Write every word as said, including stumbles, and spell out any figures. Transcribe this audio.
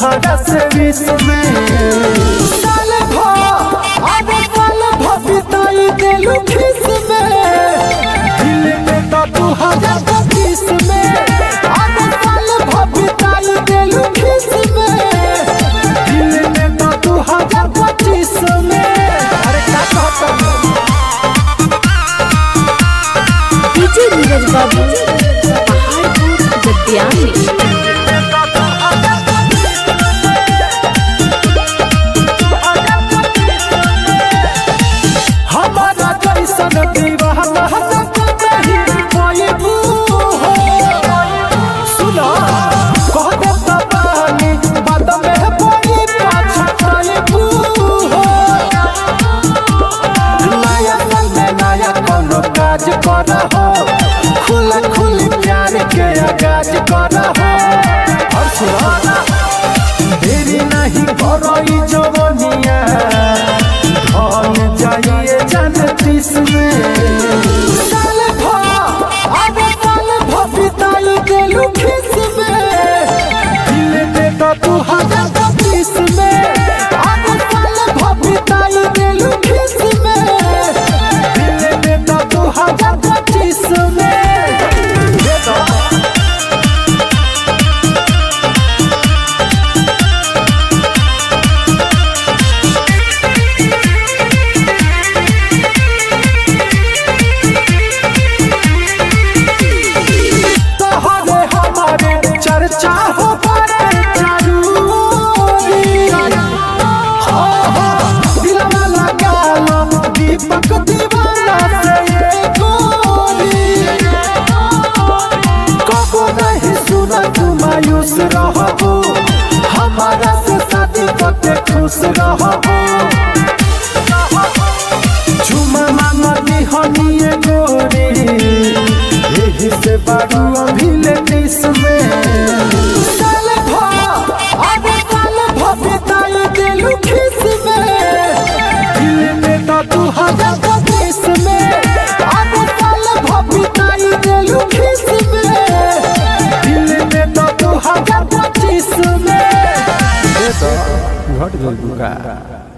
तुहरा से विष में साल भो आगे साल भो बिताई देलू खिस में दिल में तो तुहरा पच्चीस में आगे साल भो बिताई देलू खिस में दिल में तो तुहरा पच्चीस में। अरे क्या कहता डीजे नीरज बाबू पहाड़पुर गद्यानी। हमारा जैसन दीवाना नहीं कोई हो सुना कह देता पानी बात में पड़ी पछताई हो नया साल में नया कोनो काज कर हो खुला खुली प्यार के आगाज कर हो और सुना देरी नहीं करई जवनिया धन जाइए जनतीस में साल भो आगे साल भो बिताई देलू खिस में दिल में तो तुहरा पच्चीस में आगे साल भो बिताई देलू खिस में दिल में तो तुहरा पच्चीस में। चर्चा हो बाटे जरूरी दिलवा लगा लो दीपक दीवाना से ये गोरी कबो नहीं सुना तू मायूस रहो हमारा से शादी करके खुश रहो झुमा मांगती हनिए गोरी यही से बारू अभी लेतीस में साल भो आगे साल भो बिताई देलू खिस में दिल में तो तुहरा पच्चीस में आगे साल भो बिताई देलू खिस में दिल में तो तुहरा पच्चीस में। घट गई।